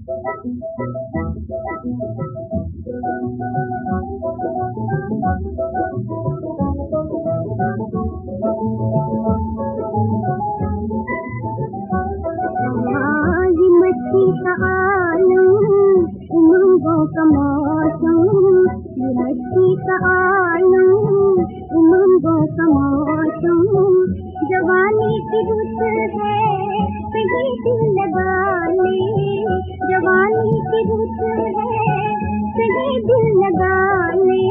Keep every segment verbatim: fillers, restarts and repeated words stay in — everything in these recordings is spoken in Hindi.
मस्ती का आलम, उमंगों का मौसम, ये मस्ती का आलम, उमंगों का मौसम, जवानी की रुत है कहीं दिल लगा ले, जवानी की रुत है कहीं दिल लगा ले,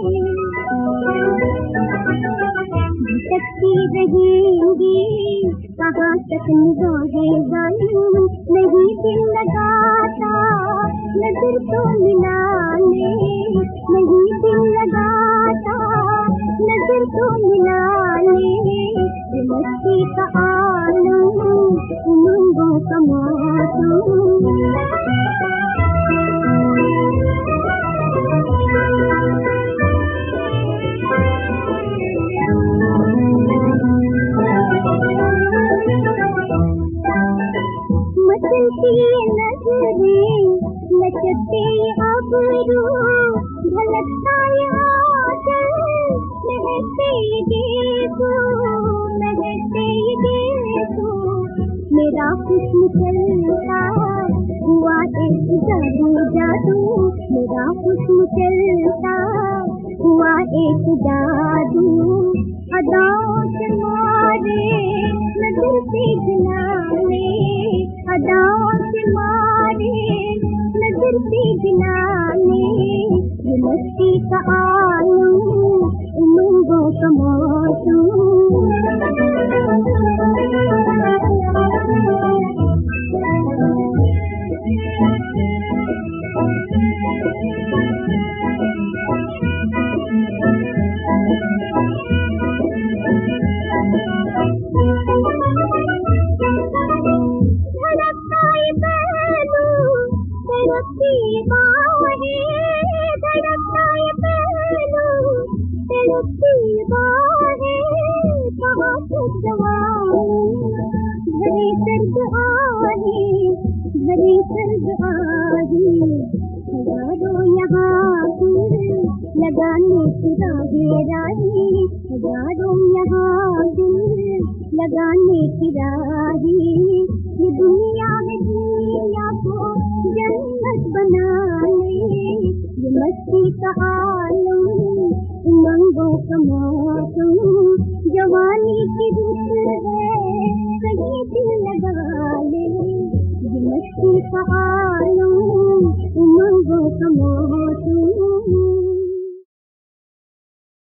भटकती रहेंगी कहाँ तक निगाहें जालिम, नहीं दिल लगाता नजर तो मिला ले, नहीं दिल लगाता नजर तो मिला ले, ये मस्ती का आलम, उमंगों का मौसम। मचलती नजरें लचकते अबरू, झलकता आंचल महकते देखो, महकते देखो, मेरा हुस्न चलता हुआ एक जादू जादू, मेरा हुस्न चलता हुआ एक जादू, अदाओं से मारे नजर से गिला ले, अदाओं से मारे नजर से गिला ले, ये मस्ती का आलम, उमंगों का मौसम। धड़कती बाहें, धड़कता ये पहलू, धड़कती बाहें, कहाँ तक जवानी, भरी सर्द आहे, भरी सर्द आहे, हजारों यहाँ दिल लगाने की राहें राही, हजारों यहाँ दिल लगाने की राही, ये दुनिया है दुनिया को जन्नत बना ले, ये मस्ती का आलम, उमंगों का मौसम, जवानी की रुत है कहीं दिल लगा ले, ये मस्ती का आलम, उमंगों का मौसम।